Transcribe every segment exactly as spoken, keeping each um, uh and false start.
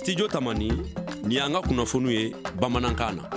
Studio Tamani ni an ka kunnafoniw ye bamanankan na.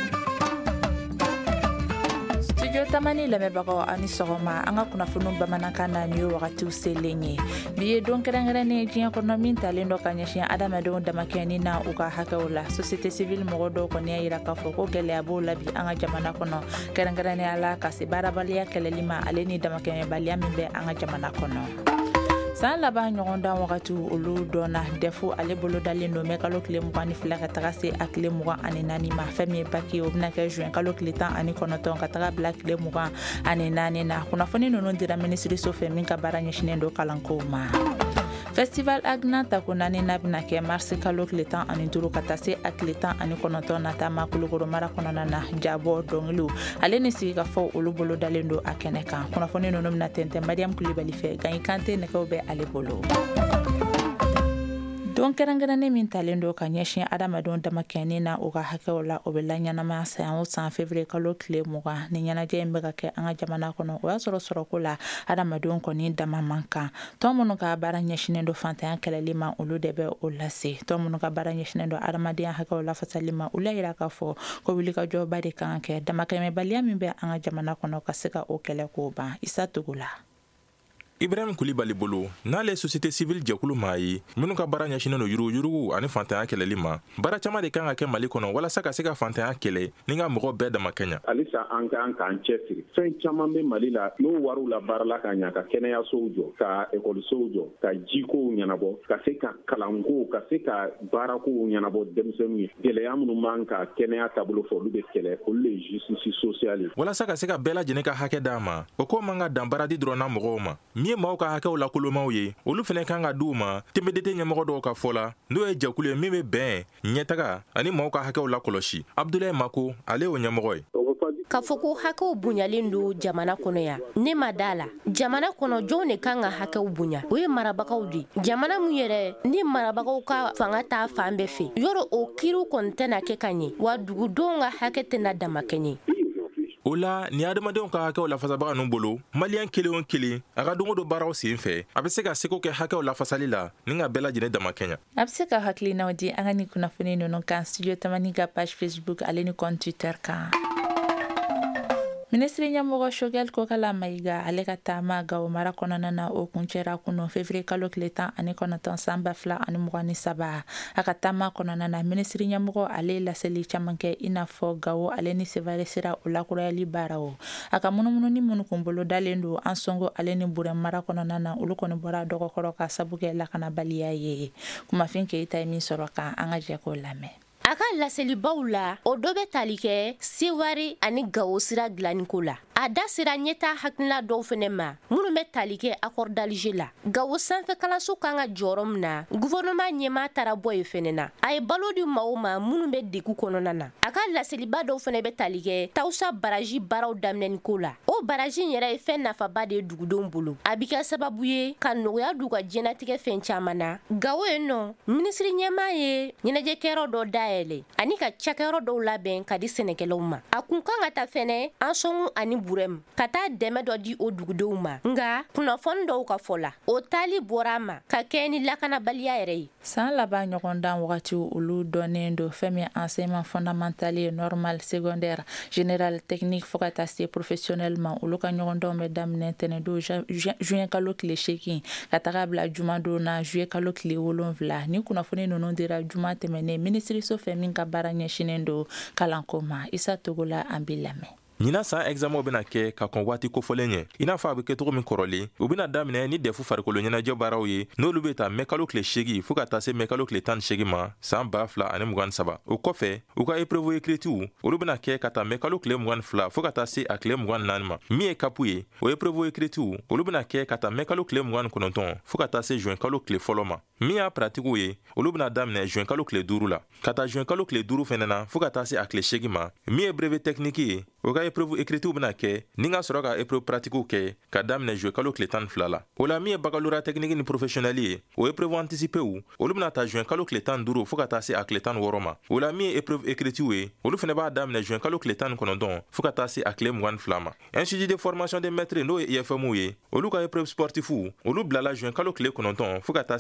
Studio Tamani lamɛnbagaw ani sɔgɔma an ka kunnafoniw bamanankan na ni wagatiw selen ye. Bi ye don kɛrɛnkɛrɛnnen diɲɛ kɔnɔ min talen dɔ ka ɲɛsin adamadenw damakɛni na u ka hakɛw la. Société civile mɔgɔ dɔw kɔni y'a yira k'a fɔ ko gɛlɛya b'o la bi an ka jamana kɔnɔ. Kɛrɛnkɛrɛnnenya la ka se baarabaliya kɛlɛli ma ale ni damakɛɲɛbaliya min bɛ an ka jamana kɔnɔ. San laban ɲɔgɔn dan wagatiw olu dɔnna defu ale bolo dalen don mɛ kalo tile mugan ni fila ka taga se a tile mugan ani naani ma. Fɛn min ye baki o bɛna kɛ juin kalo tile tan ani kɔnɔntɔn ka taga bila tile mugan ani naani na. Kunnafoni ninnu dira minisiriso fɛ min ka baara ɲɛsinnen don kalankow ma. Festival Agna tako naani na bɛna kɛ marsi kalo tile tan ani duuru ka taa se a tile tan ani kɔnɔntɔn na taama Kulukoro mara kɔnɔna na. Jabɔ dɔnkiliw ale ni sigikafɔ olu bolo dalen don a kɛnɛ kan. Kunnafoni ninnu bɛna tɛntɛn Mariam Kulibali fɛ Gayi Kante nɛgɛw bɛ ale bolo. Don kɛrɛnkɛrɛnnen min talen don ka ɲɛsin adamadenw damakɛni na u ka hakɛw la o bɛ la ɲɛnamaya san o san février kalo tile mugan ni ɲɛnajɛ in bɛ ka kɛ an ka jamana kɔnɔ o y'a sɔrɔ sɔrɔko la adamadenw kɔni dama man kan. Tɔn minnu ka baara ɲɛsinnen don fantanya kɛlɛli ma olu de bɛ o lase. Tɔn minnu ka baara ɲɛsinnen don adamadenya hakɛw lafasali ma olu y'a yira k'a fɔ ko wulikajɔba de kan ka kɛ damakɛmɛbaliya min bɛ an ka jamana kɔnɔ ka se ka o kɛlɛ k'o ban. Isa Togola. Ibrahim Kulibali bolo n'ale société civile jɛkulu maa ye minnu ka baara ɲɛsinnen don yuruguyurugu ani fantanya kɛlɛli ma. Baara caman de kan ka kɛ Mali kɔnɔ walasa ka se ka fantanya kɛlɛ ni ka mɔgɔ bɛɛ dama kɛɲa. Halisa an kan k'an cɛsiri. Fɛn caman bɛ Mali la n'o wariw la baarala ka ɲa ka kɛnɛyasow jɔ ka ekɔlisow jɔ ka jikow ɲɛnabɔ ka se ka kalankow ka se ka baarakow ɲɛnabɔ denmisɛnninw ye. Gɛlɛya minnu man ka kɛnɛya taabolo fɔ olu bɛ kɛlɛ olu le justice sociale. Walasa ka se ka bɛɛ lajɛlen ka hakɛ d'a ma o ko man ka dan baaradi dɔrɔn na mɔgɔw ma. Min ye maaw ka hakɛw la kolomaw ye olu fɛnɛ kan ka d'u ma tɛmɛdete ɲɛmɔgɔ dɔw ka fɔ la n'o ye jɛkulu ye min bɛ bɛn ɲɛtaga ani maaw ka hakɛw la kɔlɔsi. Abdoulaye Mako ale y'o ɲɛmɔgɔ ye. Ka fɔ ko hakɛw bonyalen don jamana kɔnɔ ya ne ma da la jamana kɔnɔ jɔn de kan ka hakɛw bonya o ye marabagaw de jamana mun yɛrɛ ni marabagaw ka fanga ta fan bɛɛ fɛ yɔrɔ o kiiriw kɔni tɛna kɛ ka ɲɛ wa dugudenw ka hakɛ tɛna dama kɛɲɛ. O la ni adamadenw ka hakɛw lafasabaga ninnu bolo maliyɛn kelen o kelen a ka dongo don baaraw sen fɛ a bɛ se ka seko kɛ hakɛw lafasali la ni ka bɛɛ lajɛlen dama kɛɲa. A bɛ se ka hakilinaw di an ka ni kunnafoni ninnu kan Studio Tamani ka page Facebook ale ni compte Twitter kan. Ministre ɲɛmɔgɔ Shogɛl Kokala Mayiga ale ka taama Gawo mara kɔnɔna na o kuncɛra kunun février kalo tile tan ani kɔnɔntɔn san ba fila ani mugan ni saba. A ka taama kɔnɔna na ministre ɲɛmɔgɔ ale laseli caman kɛ i n'a fɔ Gawo ale ni Sevare sera o lakurayali baaraw. A ka munumununi minnu kun bolo dalen don an sɔngo ale ni Burɛ mara kɔnɔna na olu kɔni bɔra dɔgɔkɔrɔ ka sabu kɛ lakanabaliya ye. Kumafin Keyita ye min sɔrɔ kan an ka jɛ k'o lamɛn. A ka laselibaw la o dɔ bɛ tali kɛ Seware ani Gawo sira dilaniko la. A da sera ɲɛta hakilina dɔw fɛnɛ ma minnu bɛ tali kɛ accord d'Alger la. Gawo sanfɛ kalanso kan ka jɔyɔrɔ min na gouvernement ɲɛmaa taara bɔ ye fɛnɛ na. A ye balo di maaw ma minnu bɛ degun kɔnɔna na. A ka laseliba dɔw fɛnɛ bɛ tali kɛ Tawusa baraji baaraw daminɛniko la. O baraji in yɛrɛ ye fɛn nafaba de ye dugudenw bolo. A bi kɛ sababu ye ka nɔgɔya d'u ka diɲɛnatigɛ fɛn caman na. Gawo yen nɔ ministre ɲɛmaa ye ɲɛnajɛkɛyɔrɔ dɔ dayɛlɛ ani ka cakɛyɔrɔ dɔw labɛn ka di sɛnɛkɛlaw ma. A kun kan ka ta fɛnɛ an sɔngu ani Burɛm ka taa dɛmɛ dɔ di o dugudenw ma nga kunnafoni dɔw ka fɔ la o tali bɔra ma ka kɛ ni lakanabaliya yɛrɛ ye. San laban ɲɔgɔn dan wagatiw olu dɔnnen don fɛn min enseignement fondamental ye normal secondaire général technique fo ka taa se professionnel ma olu ka ɲɔgɔn danw bɛ daminɛ tɛnɛn don juin kalo tile seegin ka taga bila juma don na juillet kalo tile wolonwula. Ni kunnafoni ninnu dira juma tɛmɛnen minisiriso fɛ min ka baara ɲɛsinnen don kalanko ma. Isa Togola an b'i lamɛn. Ɲina san examen bɛna kɛ ka kɔn waati kofɔlen ɲɛ i n'a fɔ a bɛ kɛ cogo min kɔrɔlen u bɛna daminɛ ni defu farikolo ɲɛnajɛ baaraw ye n'olu bɛ ta mɛ kalo tile seegin fo ka taa se mɛ kalo tile tan ni seegin ma san ba fila ani mugan ni saba. O kɔfɛ u ka épreuve écritiw olu bɛna kɛ ka taa mɛ kalo tile mugan ni fila fo ka taa se a tile mugan ni naani ma. Min ye kapu ye o épreuve écritiw olu bɛna kɛ ka taa mɛ kalo tile mugan ni kɔnɔntɔn fo ka taa se juin kalo tile fɔlɔ ma. Min y'a pratiquew ye olu bɛna daminɛ juin kalo tile duuru la ka taa juin kalo tile duuru fɛnɛ na fo ka taa se a tile seegin ma. Min ye brevet technique ye o ka épreuve écritiw bɛna kɛ ni ka sɔrɔ ka épreuve pratiquew kɛ ka daminɛ juin kalo tile tan ni fila la. O la min ye baccalauréat technique ni professionnel ye o épreuve anticipéw olu bɛna ta juin kalo tile tan ni duuru fo ka taa se a tile tan ni wɔɔrɔ ma. O la min ye épreuve écritiw ye olu fɛnɛ b'a daminɛ juin kalo tile tan ni kɔnɔntɔn fo ka taa se a tile mugan ni fila ma. Institut de formation des maîtres n'o ye I F M ye olu ka épreuve sportifu olu bilala juin kalo tile kɔnɔntɔn fo ka taa se a tile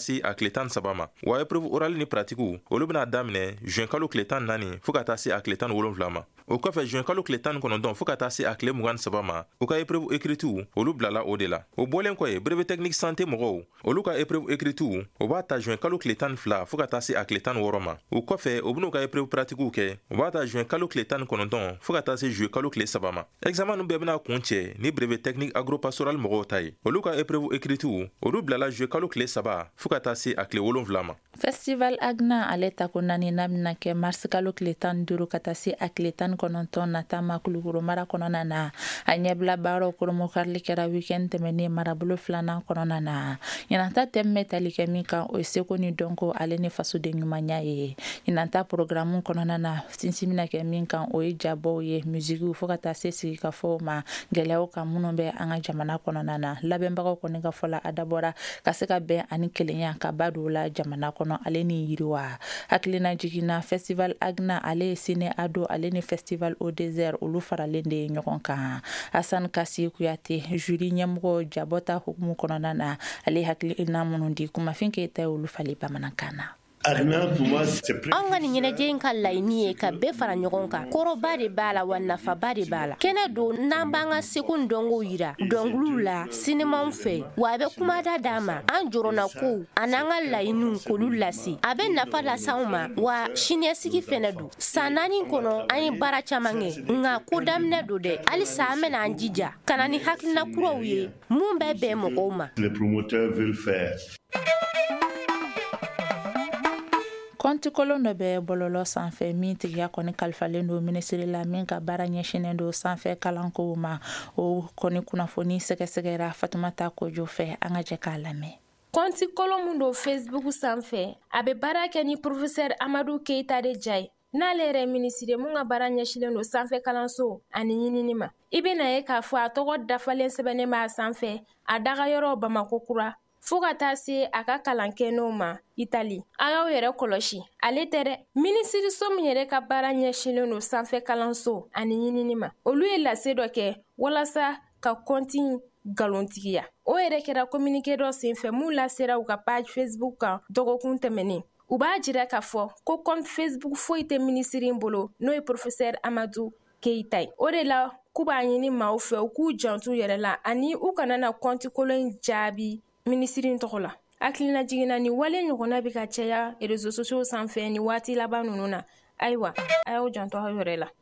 tile tan saba ma wa épreuve orale ni pratiqueu olu bena daminɛ juin kalo tile tan naani fɔɔ ka taa se a tile tan wolonfila ma o kɔfɛ juin kalo tile tan kɔnɔntɔn fɔɔ ka taa se a tile mugan saba ma u ka épreuve écritu olu bilala o de la o bɔlen kɔ ye brevet technique santé mɔgɔw olu ka épreuve écritu o b'a ta juin kalo tile tan fila fɔɔ ka taa se a tile tan wɔɔrɔ ma o kɔfɛ o ben'u ka épreuve pratiqueu kɛ o b'a ta juin kalo tile tan kɔnɔntɔn fɔɔ ka taa se juillet kalo tile saba ma examen nu bɛɛ bena kun cɛ ni brevet technique agropastoral mɔgɔw ta ye olu ka épreuve écritu olu bilala juillet kalo tile saba fɔɔ ka taa se a tile wolonfila ma festival agna ale ta ko naani n'a bena kɛ mars kalo tile tan duuru ka taa se a tile tan kɔnɔntɔn nata ma kulukoro mara kɔnɔna na a ɲɛbila baaraw koromokarili kɛra weekend tɛmɛnen marabolo filanan kɔnɔna na ɲinanta tɛmɛ bɛ tali kɛ min kan o ye seko ni dɔnko ale ni fasoden ɲumanya ye ɲinanta programu kɔnɔna na sinsin bena kɛ min kan o ye jabɔw ye musigiw fɔɔ ka taa se sigikafɔw ma gwɛlɛyaw kan minnu bɛ an ka jamana kɔnɔna na labɛnbagaw kɔni ka fɔla a dabɔra ka se ka bɛn ani kelenya ka ba don la jamana kɔnɔ ale ni yiriwa hakilina jiginna festival agna ale ye sine ado ale ni festival au désert olu faralen de ye ɲɔgɔn kan Hassan Kasi Kuyate juri ɲɛmɔgɔ jabɔta hukumu kɔnɔna na ale hakilina minnu di kumafin keyita ye olu fali bamanankan na an ka nin ɲɛnajɛ in ka laɲini ye ka bɛɛ fara ɲɔgɔn kan kɔrɔba de b'a la wa nafaba de b'a la kɛnɛ don n'an b'an ka seko dɔnko yira dɔnkiliw la sinemaw fɛ wa a bɛ kumada d'an ma an jorona kow a n'an ka laɲiniw k'olu lase a bɛ nafa las'anw ma wa siniɲɛsigi fɛnɛ don san naani kɔnɔ an ye baara caman kɛ nka ko daminɛ don dɛ halisa an bɛna an jija ka na ni hakilina kuraw ye mun bɛ bɛn mɔgɔw ma. kɔnti kolon dɔ bɛ bɔlɔlɔ sanfɛ min tigiya kɔni kalifalen don minisiri la min ka baara ɲɛsinen don sanfɛ kalankow ma o kɔni kunnafoni sɛgɛsɛgɛra Fatumata Kojo fɛ an ka jɛ k'a lamɛn. kɔnti kolon mun don Facebook sanfɛ a bɛ baara kɛ ni professeur Amadu Keita de Jai n'ale yɛrɛ minisiri mun ka baara ɲɛsinen don sanfɛ kalanso ani ɲinini ma i bɛna ye k'a fɔ a tɔgɔ dafalen sɛbɛnnen b'a sanfɛ a dagayɔrɔ Bamako kura fo ka taa se a ka kalankɛnɛw ma Itali. A y'aw yɛrɛ kɔlɔsi ale tɛ dɛ minisiriso min yɛrɛ ka baara ɲɛsinen don sanfɛ kalanso ani ɲinini ma olu ye lase dɔ kɛ walasa ka kɔnti galontigiya o yɛrɛ kɛra communiqué dɔ senfɛ mun lasera u ka page Facebook kan dɔgɔkun tɛmɛnen u b'a jira k'a fɔ ko compte Facebook foyi tɛ minisiri bolo n'o ye professeur Amadu Keita ye o de la k'u b'a ɲini maaw fɛ u k'u jantu yɛrɛ la ani u kana na kɔnti kolon jaabi minisiri tɔgɔ la hakilina jiginna ni wale ɲɔgɔnna bɛ ka caya réseaux sociaux sanfɛ ni waati laban ninnu na ayiwa a y'aw janto aw yɛrɛ la.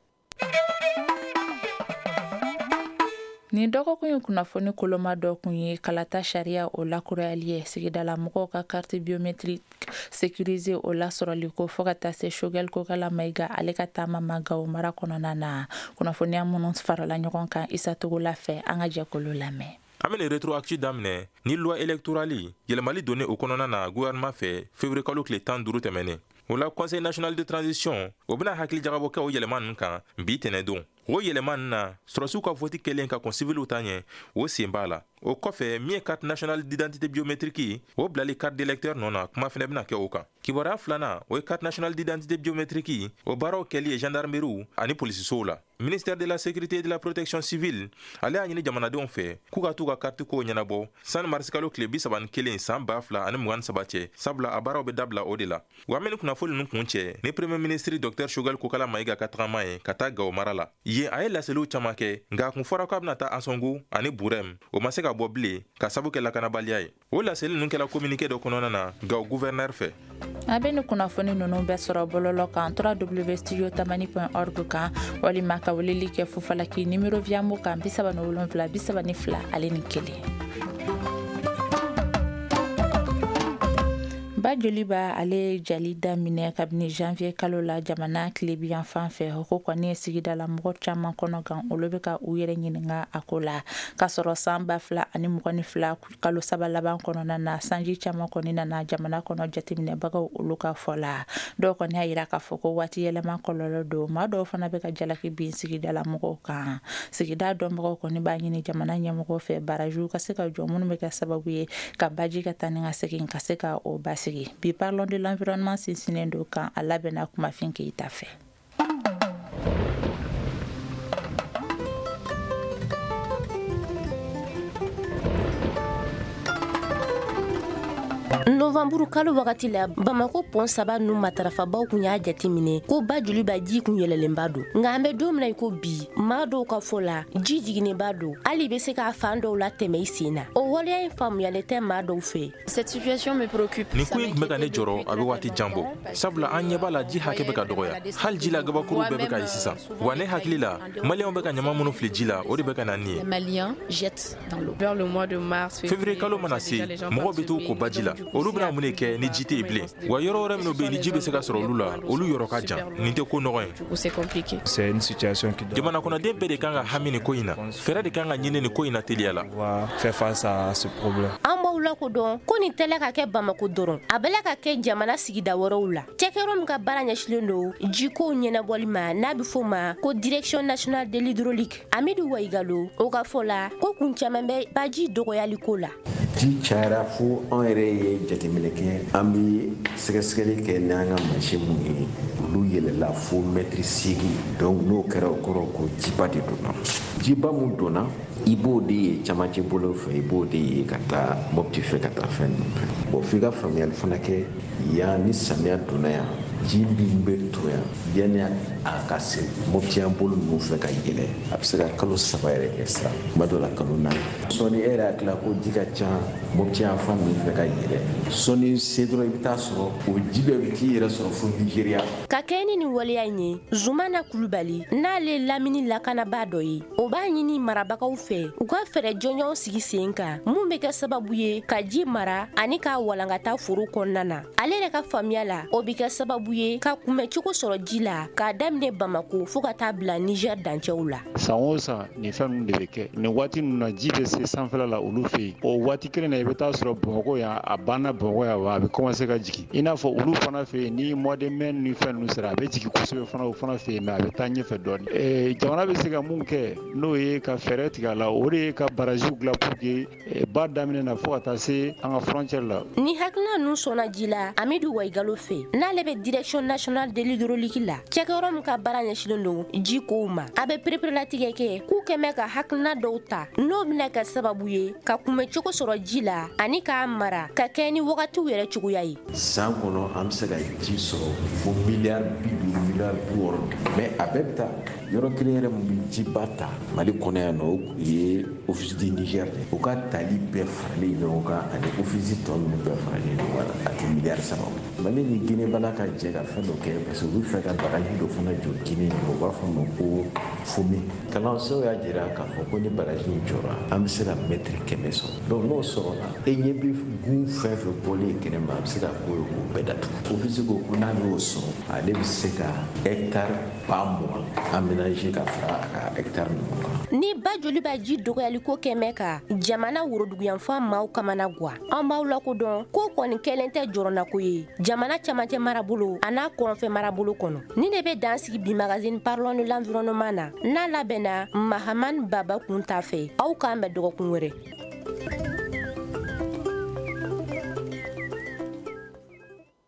Ni dɔgɔkun ye kunnafoni koloma dɔ kun ye kalata sariya o lakurayali ye sigidala mɔgɔw ka carte biométrique sécurisée o lasɔrɔli ko fɔ ka taa se Shogɛl Kokala Mayiga ale ka taama ma Gawo mara kɔnɔna na kunnafoniya minnu farala ɲɔgɔn kan Isa Togola fɛ an ka jɛkulu lamɛn. An bɛna rétroactif daminɛ ni loi électorale yɛlɛmali donné o kɔnɔna na gouvernement fɛ février kalo tile tan duuru tɛmɛnen o la conseil national de transition o bɛna hakili jagabɔ kɛ o yɛlɛma ninnu kan bi tɛnɛ don o yɛlɛma ninnu na sɔrɔsiw ka voti kɛlen ka kɔn civiliw ta ɲɛ o sen b'a la o kɔfɛ min ye carte nationale d'identité biométrique o bilali carte d'électeur nɔ na kuma fɛnɛ bɛna kɛ o kan kibaruya filanan o ye carte nationale d'identité biométrique o baaraw kɛli ye gendarmeriw ani polisisow la ministère de la sécurité et de la protection civile ale y'a ɲini jamanadenw fɛ k'u ka t'u ka carte ko ɲɛnabɔ sani marisi kalo tile bi saba ni kelen san ba fila ani mugan ni saba cɛ sabula a baaraw bɛ dabila o de la wa an bɛ ni kunnafoni ninnu kun cɛ ni premier ministre docteur Shogɛl Kokala Mayiga ka tagama ye ka taa Gawo mara la yen a ye laseliw caman kɛ nka a kun fɔra k'a bɛna taa Ansongo ani Burɛm o ma se ka bɔ bilen ka sabu kɛ lakanabaliya ye o laseli ninnu kɛla communiqué dɔ kɔnɔna na Gawo gouverneur fɛ. A bɛ ni kunnafoni ninnu bɛɛ sɔrɔ bɔlɔlɔ kan w w w studio tamani point org kan walima ka weleli kɛ Fufalaki numéro viamo kan bi saba ni wolonwula bi saba ni fila ale ni kelen. Ba Joliba ale jali daminɛ kabini janvier kalo la jamana tilebiyan fan fɛ ko kɔni ye sigidala mɔgɔ caman kɔnɔ kan olu bɛ ka u yɛrɛ ɲininka a ko la ka sɔrɔ san ba fila ani mugan ni fila kalo saba laban kɔnɔna na sanji caman kɔni nana jamana kɔnɔ jateminɛbagaw olu ka fɔ la dɔw kɔni y'a yira k'a fɔ ko waati yɛlɛma kɔlɔlɔ don maa dɔw fana bɛ ka jalaki bin sigidala mɔgɔw kan sigida dɔnbagaw kɔni b'a ɲini jamana ɲɛmɔgɔw fɛ barajiw ka se ka jɔ minnu bɛ kɛ sababu ye ka baji ka taa ni ka segin ka se ka o basigi. Bi parlons de l'environnement sinsinen do kan a labɛnna kumafin Keyita fɛ. novamburu kalo wagati la Bamako pon saba nu matarafabaw kun y'a jateminɛ ko ba joli ba ji kun yɛlɛlenba don nka an bɛ don min na ko bi maa dɔw ka fɔ la ji jiginnenba don hali bɛ se k'a fan dɔw la tɛmɛ i sen na o waleya in faamuyalen tɛ maa dɔw fɛ. Cette situation me préoccupe. Nin ko in tun bɛ ka ne jɔrɔ a bɛ waati jan bɔ sabula an ɲɛ b'a la ji hakɛ bɛ ka dɔgɔya hali ji la gabakuru bɛɛ bɛ ka ye sisan wa ne hakili la maliyɛnw bɛ ka ɲama minnu fili ji la o de bɛ ka na nin ye. Maliens jettent dans l'eau. Vers le mois de mars, février kalo mana se mɔgɔw bɛ t'u ko baji la olu bɛna mun de kɛ ni ji tɛ yen bilen wa yɔrɔ wɛrɛ minnu bɛ yen ni ji bɛ se ka sɔrɔ olu la olu yɔrɔ ka jan nin tɛ ko nɔgɔ ye. C'est compliqué. C'est une situation qui doit... jamana kɔnɔden bɛɛ de kan ka hami nin ko in na fɛɛrɛ de kan ka ɲini nin ko in na teliya la. faire face à ce problème. An b'aw lakodɔn ko nin tɛla ka kɛ Bamako dɔrɔn a bɛla ka kɛ jamana sigida wɛrɛw la cɛkɛyɔrɔ min ka baara ɲɛsilen don jikow ɲɛnabɔli ma n'a bɛ fɔ ma ko direction nationale de l'hydraulique Amidu Waigalo o ka fɔ la ko kun caman bɛ baji dɔgɔyali ko la. Ji cayara fo an yɛrɛ ye jateminɛ kɛ an bɛ sɛgɛsɛgɛli kɛ n'an ka mansin mun ye olu yɛlɛla fo mɛtiri seegin donc n'o kɛra o kɔrɔ ko jiba de donna jiba mun donna i b'o de ye camancɛ bolo fɛ i b'o de ye ka taa Mopti fɛ ka taa fɛn ninnu fɛ bon f'i ka faamuyali fana kɛ yan ni samiya donna yan ji min bɛ to yan yanni a ka se Mopti yan bolo ninnu fɛ ka yɛlɛ a bɛ se ka kalo saba yɛrɛ kɛ sa kuma dɔ la kalo naani sɔɔni e yɛrɛ hakili la ko ji ka ca Mopti yan fan min fɛ ka yɛlɛ sɔɔni se dɔrɔn i bɛ taa sɔrɔ o ji bɛɛ bɛ t'i yɛrɛ sɔrɔ fo Nigeriya. Ka kɛ ni nin waleya in ye Zumana Kulubali n'ale lamini lakanabaa dɔ ye o b'a ɲini marabagaw fɛ u ka fɛɛrɛ jɔnjɔnw sigi sen kan mun bɛ kɛ sababu ye ka ji mara ani k'a walankata foro kɔnɔna na ale yɛrɛ ka faamuya la o bɛ kɛ sababu ye ka kunbɛcogo sɔrɔ ji la k'a daminɛ Bamako fo ka taa bila Niger dancɛw la. San o san nin fɛn ninnu de bɛ kɛ nin waati ninnu na ji bɛ se sanfɛla la olu fɛ yen o waati kelen na i bɛ taa sɔrɔ Bamako yan a banna Bamako yan wa a bɛ commencer ka jigin i n'a fɔ olu fana fɛ yen ni mois de mai ni fɛn ninnu sera a bɛ jigin kosɛbɛ fana o fana fɛ yen mais a bɛ taa ɲɛfɛ dɔɔnin ɛɛ jamana bɛ se ka mun kɛ n'o ye ka fɛɛrɛ tigɛ a la o de ye ka barajiw dilan pour que ba daminɛ na fo ka taa se an ka frontière la. Ni hakilina ninnu sɔnna ji la Amidu Waigalo fɛ n'ale bɛ direction nationale de l'hydraulique la cɛkɛyɔrɔ min ka baara ɲɛsinnen don ji kow ma a bɛ pereperelatigɛ kɛ k'u kɛmɛ ka hakilina dɔw ta n'o bɛna kɛ sababu ye ka kunbɛcogo sɔrɔ ji la ani k'a mara ka kɛ ni wagatiw yɛrɛ cogoya ye. San kɔnɔ an bɛ se ka ji sɔrɔ fo miliyari bi duuru miliyari bi wɔɔrɔ mais a bɛɛ bɛ taa yɔrɔ kelen yɛrɛ min bɛ jiba ta Mali kɔnɔ yan nɔ o ye office du Niger o ka tali bɛɛ faralen ɲɔgɔn kan ani office tɔ ninnu bɛɛ faralen ɲɔgɔn kan a tɛ miliyari saba Mali ni Guinée bala ka jɛ ka fɛn dɔ kɛ parce que u bɛ fɛ ka baraji dɔ fana jɔ Guinée o b'a fɔ ma ko Fome kalansow y'a jira k'a fɔ ko ni baraji in jɔra an bɛ se ka mɛtiri kɛmɛ sɔrɔ donc n'o sɔrɔla e ɲɛ bɛ gun fɛn fɛn bɔlen kɛnɛma a bɛ se ka ko ye k'o bɛɛ datugu office ko ko n'a y'o sɔrɔ ale bɛ se ka hectare ba mugan aménager ka fara a ka hectare ninnu kan. Ni ba joli b'a ji dɔgɔyali ko kɛmɛ kan jamana woroduguyanfan maaw kamana guwa an b'aw lakodɔn ko kɔni kɛlen tɛ jɔrɔna ko ye jamana camancɛ marabolo a n'a kɔrɔnfɛ marabolo kɔnɔ ni de bɛ dan sigi bi magazine parlons de l'environnement na n'a labɛnna Mahamane Baba kun t'a fɛ aw k'an bɛn dɔgɔkun wɛrɛ.